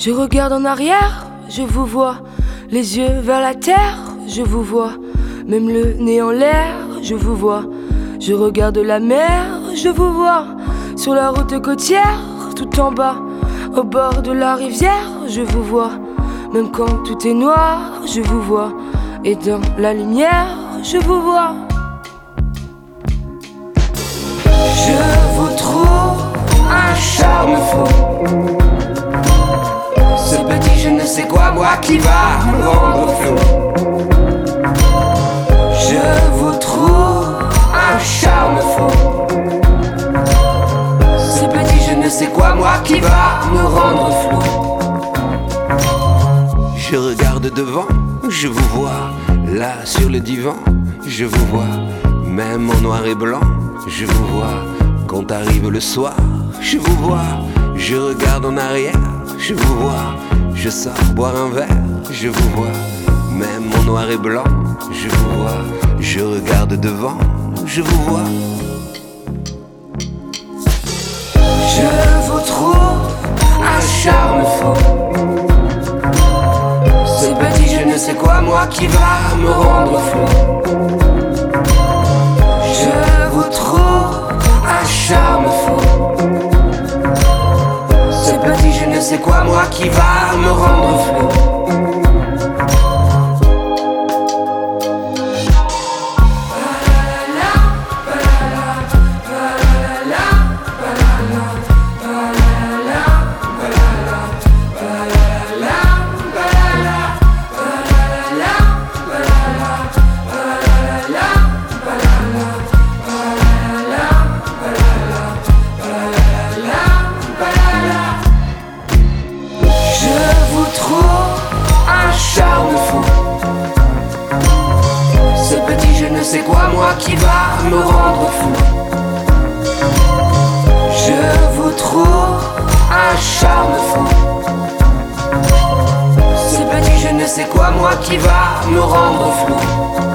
Je regarde en arrière, je vous vois, les yeux vers la terre, je vous vois, même le nez en l'air, je vous vois. Je regarde la mer, je vous vois, sur la route côtière, tout en bas, au bord de la rivière, je vous vois. Même quand tout est noir, je vous vois, et dans la lumière, je vous vois. Je vous trouve un charme fou, ce petit je ne sais quoi, moi qui va me rendre fou. Je vous trouve un charme fou, ce petit je ne sais quoi, moi qui va me rendre flou. Je regarde devant, je vous vois, là sur le divan, je vous vois, même en noir et blanc, je vous vois, quand arrive le soir, je vous vois, je regarde en arrière, je vous vois, je sors boire un verre, je vous vois, même en noir et blanc, je vous vois, je regarde devant, je vous vois. Je vous trouve un charme fou, ce petit je ne sais quoi, moi qui va me rendre fou. Je vous trouve un charme fou, ce petit je ne sais quoi, moi qui va me rendre flou. C'est quoi moi qui va me rendre fou? Je vous trouve un charme fou, ce petit je ne sais quoi moi qui va me rendre flou.